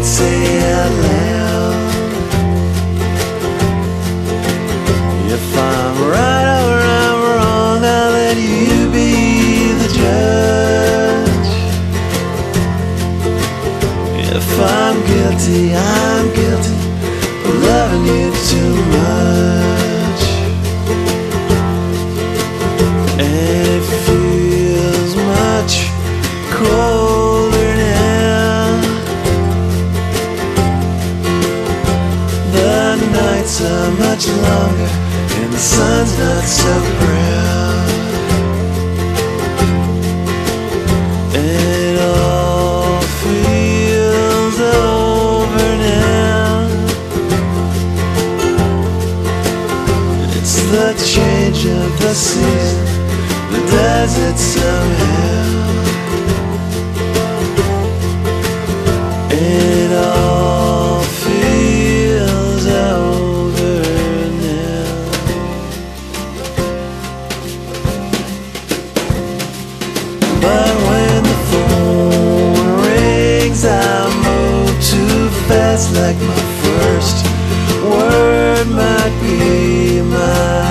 can't say out loud. If I'm right or I'm wrong, I'll let you be the judge. If I'm guilty, I'm guilty of loving you too much. And it feels much colder now. The nights are much longer and the sun's not so proud. It all feels over now. It's the change of the season that does it somehow. It all feels over now. But when the phone rings, I move too fast, like my first word might be my